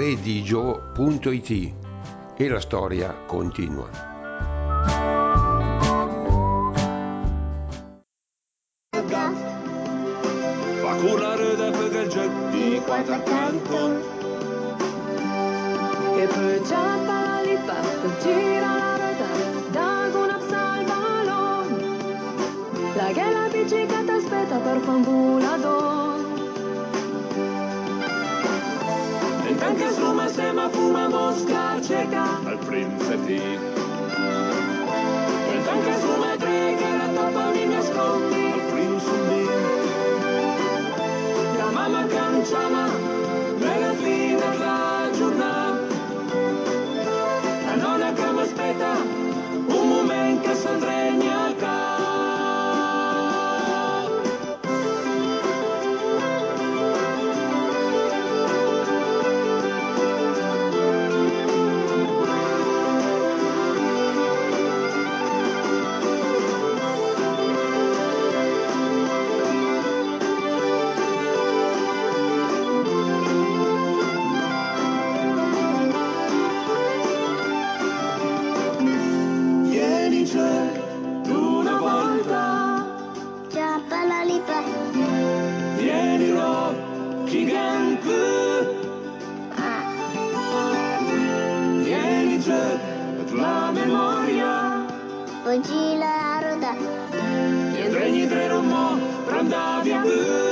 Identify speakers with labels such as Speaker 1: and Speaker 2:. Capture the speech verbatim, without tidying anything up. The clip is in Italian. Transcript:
Speaker 1: redigio punto it e la storia continua.
Speaker 2: Fa curare da quel gioco di quattro accanto
Speaker 3: e poi giappa lì basta gira la ruota da una salva balon la che la bicicletta aspetta per fangulador
Speaker 2: e anche su ma se ma fuma mosca cieca al principe e anche su ma trega la toppa mi nascondi al principe la mamma canciama nella fine della giornata la nonna che mi aspetta un momento che s'andregna a casa. Una volta
Speaker 4: Giappa la lipa
Speaker 2: vienilo gigante
Speaker 4: ah.
Speaker 2: vieni già la memoria
Speaker 4: Poi gira la ruota
Speaker 2: e regni tre mo per andare via